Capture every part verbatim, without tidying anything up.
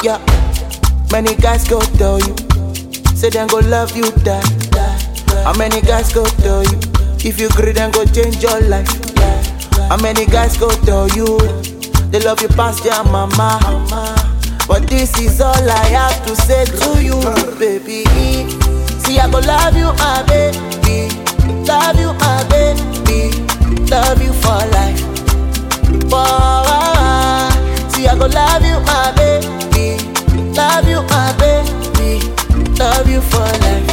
Yeah, many guys go tell you, say them go love you, die. How many guys go tell you, if you agree then go change your life. How many guys go tell you, they love you past their mama. But this is all I have to say to you, baby. See, I go love you, my baby. Love you, my baby. Love you for life. For, see, I go love you, my baby. Love you, my baby. Love you for life.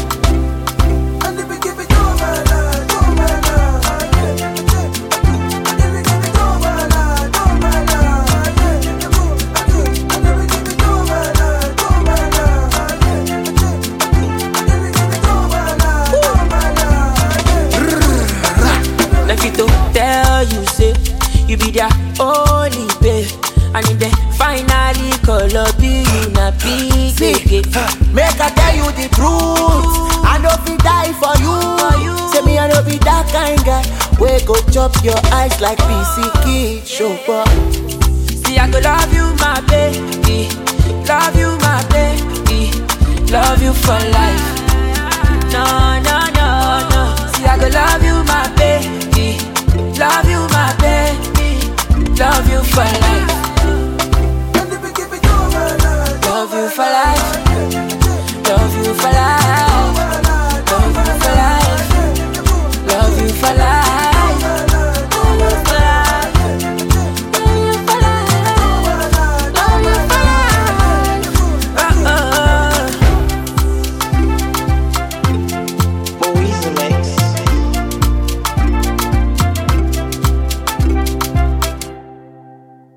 Tell you say you be their only babe, and if they finally call up you, you not big again. Make I tell you the truth, I know fi die for you. Say me I know be that kind guy, we go chop your eyes like P C Kid show up. See I go love you my baby, love you my baby, love you for life.